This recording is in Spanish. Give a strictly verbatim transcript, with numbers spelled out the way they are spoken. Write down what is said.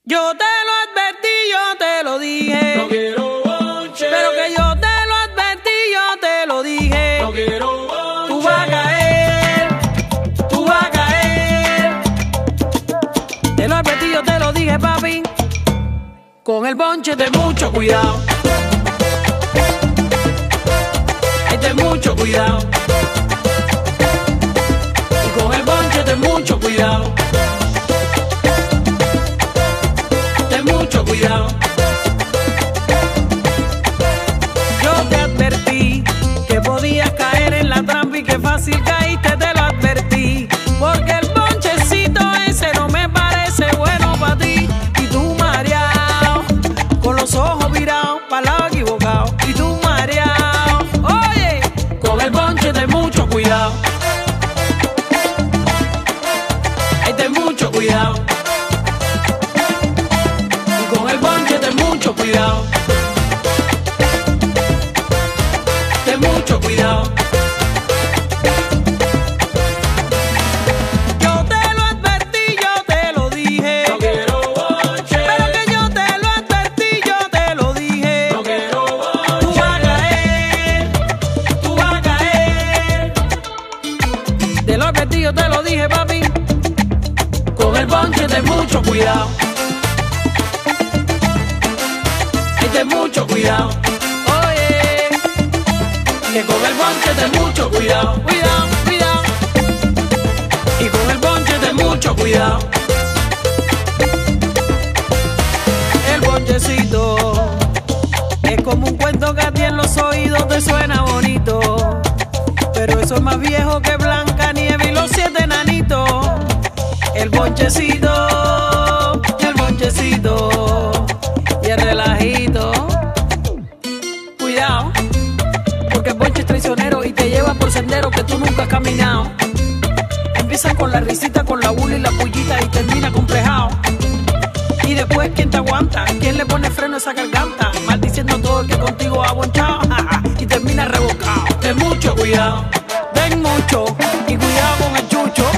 Yo te lo advertí, yo te lo dije. No quiero bonche. Pero que yo te lo advertí, yo te lo dije. No quiero bonche. Tú vas a caer, tú vas a caer. Te lo advertí, yo te lo dije, papi. Con el bonche ten mucho cuidado. Ay, ten mucho cuidado. Y con el bonche ten mucho cuidado. Ten mucho cuidado. Yo te advertí que podías caer en la trampa y que fácil caíste, te lo advertí. Porque el bonchecito ese no me parece bueno para ti. Y tú mareado, con los ojos virados para el lado equivocado. Y tú mareado, oye, con el bonche ten mucho cuidado. Ay, ten mucho cuidado. Y con el bonche ten mucho cuidado. Ten mucho cuidado. Yo te lo advertí, yo te lo dije. No quiero bonche. Pero que yo te lo advertí, yo te lo dije. No quiero bonche. Tú vas a caer, tú vas a caer. Te lo advertí, yo te lo dije, papi. Con el bonche ten mucho cuidado. Ay, ten mucho cuidado. Oye, que con el bonche ten mucho cuidado. Cuidado, cuidado. Y con el bonche ten mucho cuidado. El bonchecito es como un cuento que a ti en los oídos te suena bonito, pero eso es más viejo que Blancanieves y los siete enanitos. El bonchecito, el bonchecito y el relajito. Cuidado, porque el bonche es traicionero y te lleva por senderos que tú nunca has caminado. Empieza con la risita, con la bula y la pullita y termina complejado. Y después, ¿quién te aguanta? ¿Quién le pone freno a esa garganta? Maldiciendo todo el que contigo ha bonchado y termina rebocado. Ten mucho cuidado, ten mucho y cuidado con el chucho.